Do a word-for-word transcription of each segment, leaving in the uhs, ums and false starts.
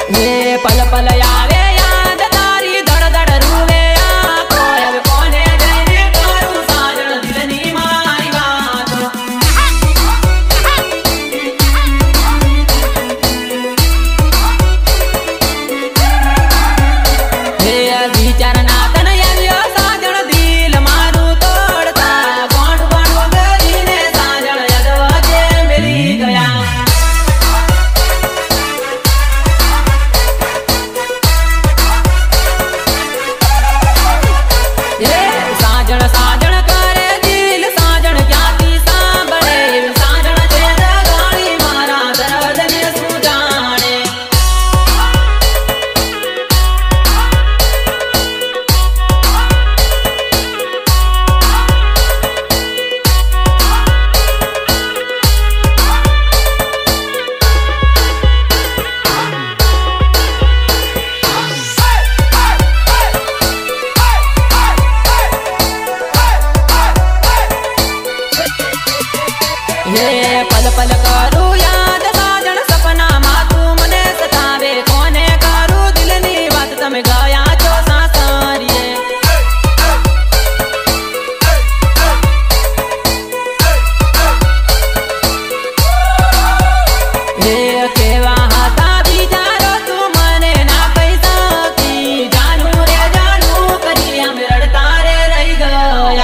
पल पल आवे याद तारी धड़ धड़ रूवे आंखों अब कोने जैने करूं साजन दिलनी मारी बात हे विचार ना तन यालियो साजन दिल मारू तोड़ता गोंड गोंड वगरीने साजन यदवा जे मिली गया साजन साजन करे दिल साजन क्याती सांभळे साजन छेद गाड़ी मारा दर्द ने सुजाने ये पल पल करू याद साजन सपना मा तू मने सतावे कोने करू दिलनी बात तमे गया जो सासरिए ये केवा हाथा बिचारो तू मने ना कही सकी जानू रे जानू करी हम रड़ता रे रही गया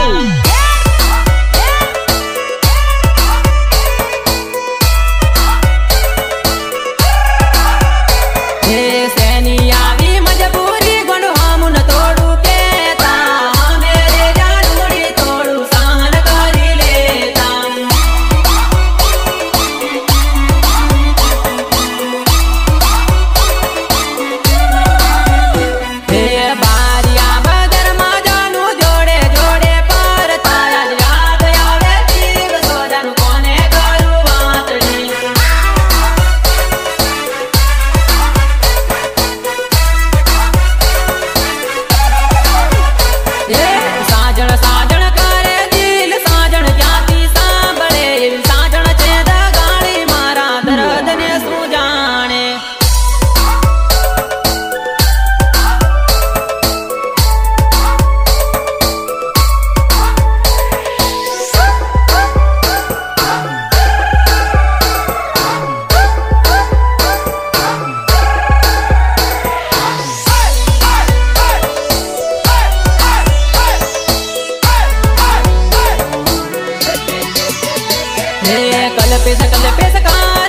साजन साजन करे दिल साजन क्याती सांभळे साजन छेद गाड़ी मारा दर्द ने सुजाने कल पे सकल पे सका